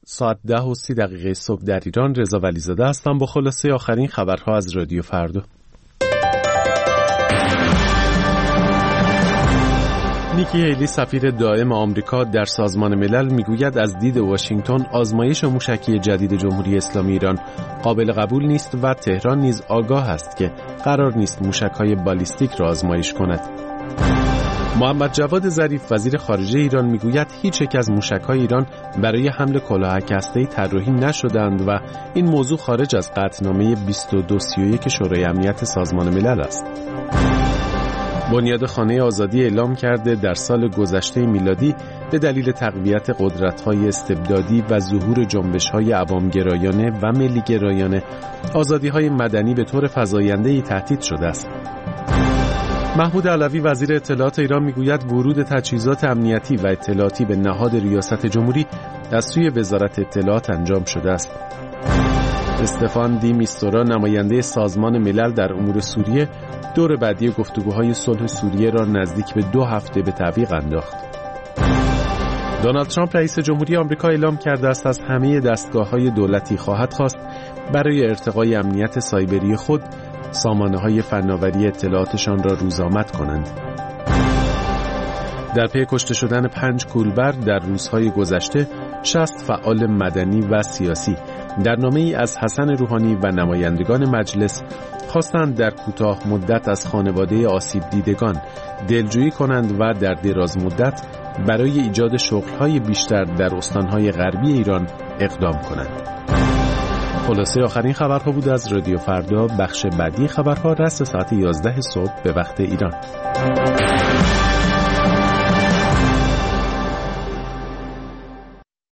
ساعت 10:30 صبح در ایران. رضا ولیزاده هستم با خلاصه آخرین خبرها از رادیو فردا. نیکی هیلی سفیر دائم آمریکا در سازمان ملل میگوید از دید واشنگتن آزمایش موشکی جدید جمهوری اسلامی ایران قابل قبول نیست و تهران نیز آگاه است که قرار نیست موشک‌های بالیستیک را آزمایش کند. محمد جواد ظریف وزیر خارجه ایران میگوید هیچ یک از موشک‌های ایران برای حمل کلاهک هسته‌ای طراحی نشدند و این موضوع خارج از قطعنامه 2231 شورای امنیت سازمان ملل است. بنیاد خانه آزادی اعلام کرده در سال گذشته میلادی به دلیل تقویت قدرت‌های استبدادی و ظهور جنبش‌های عوامگرایانه و ملی‌گرایانه آزادی‌های مدنی به طور فزاینده‌ای تهدید شده است. محمود علوی وزیر اطلاعات ایران میگوید ورود تجهیزات امنیتی و اطلاعاتی به نهاد ریاست جمهوری از سوی وزارت اطلاعات انجام شده است. استفان دی میستورا نماینده سازمان ملل در امور سوریه دور بعدی گفتگوهای صلح سوریه را نزدیک به 2 هفته به تعویق انداخت. دونالد ترامپ رئیس جمهوری آمریکا اعلام کرده است از همه دستگاه‌های دولتی خواهد خواست برای ارتقای امنیت سایبری خود سامانه‌های فناوری اطلاعاتشان را روزآمد کنند. در پی کشته شدن 5 کولبر در روزهای گذشته 60 فعال مدنی و سیاسی در نامه‌ای از حسن روحانی و نمایندگان مجلس خواستند در کوتاه مدت از خانواده آسیب دیدگان دلجویی کنند و در دراز مدت برای ایجاد شغل‌های بیشتر در استان‌های غربی ایران اقدام کنند. خلاصه آخرین خبرها بود از رادیو فردا. بخش بعدی خبرها رأس ساعت 11 صبح به وقت ایران.